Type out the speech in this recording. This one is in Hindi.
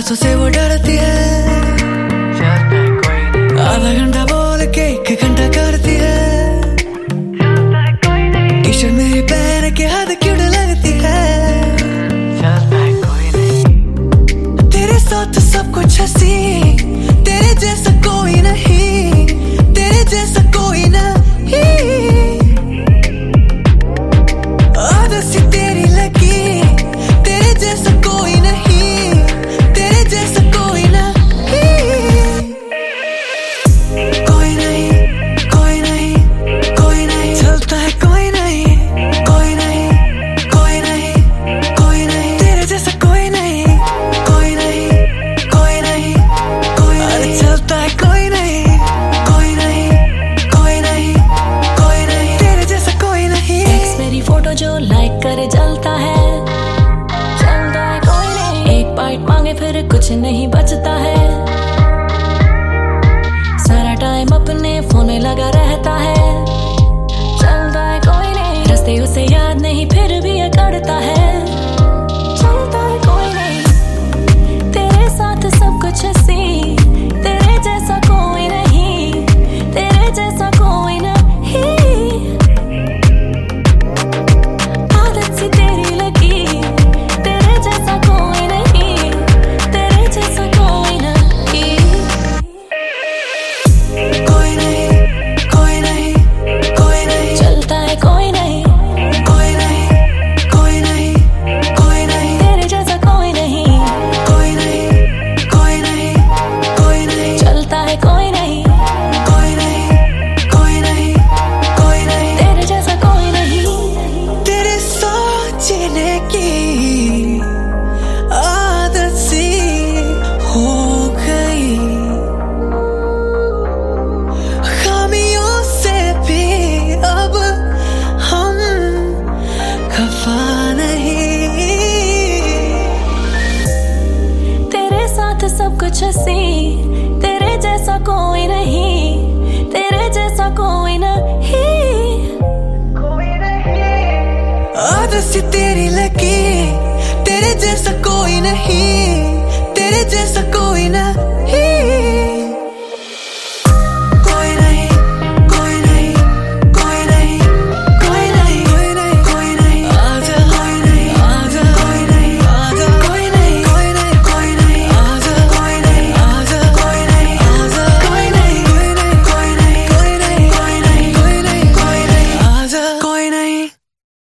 सांसों से वो डरती है, आधा घंटा बोल के 1 घंटा करती है। टी शर्ट मेरी पहन के हद क्यूट लगती है। तेरे साथ सब कुछ हंसी, तेरे जैसा कोई नहीं, तेरे जैसा कोई नहीं। आदत सी तेरी लगी, तेरे जैसा कोई नहीं, तेरे जैसा कोई नहीं। कोई नहीं, कोई नहीं, कोई नहीं चलता है, कोई नहीं, कोई नहीं, कोई नहीं, कोई नहीं तेरे जैसा कोई नहीं, कोई नहीं, कोई नहीं, कोई नहीं चलता है, कोई नहीं, कोई नहीं, कोई नहीं, कोई नहीं तेरे जैसा कोई नहीं। एक्स मेरी फोटो जो लाइक करे जलता है, चलता है कोई नहीं। एक बाइट मांगे फिर कुछ नहीं बचता है, सारा टाइम अपने फोन में लगा रहता है। चलता है कोई नहीं, रास्ते उसे याद नहीं फिर भी ये करता है। चलता है कोई नहीं, तेरे साथ सब कुछ हंसी, तेरे जैसा कोई नहीं, तेरे जैसा कोई नहीं। आदत सी तेरी लगी, तेरे जैसा कोई नहीं, तेरे जैसा कोई नहीं। कोई नहीं, कोई नहीं, कोई नहीं चलता है कोई नहीं, कोई नहीं, कोई नहीं, कोई नहीं तेरे जैसा कोई नहीं। कोई नहीं, कोई नहीं, कोई नहीं चलता है कोई नहीं, कोई नहीं, कोई नहीं, कोई नहीं तेरे जैसा कोई नहीं। तेरे सोचने की आदत सी हो गई, खामियों से भी अब हम खफा नहीं। तेरे साथ सब कुछ हंसी, तेरे जैसा कोई नहीं, तेरे जैसा कोई नहीं। आदत सी तेरी लगी, तेरे जैसा कोई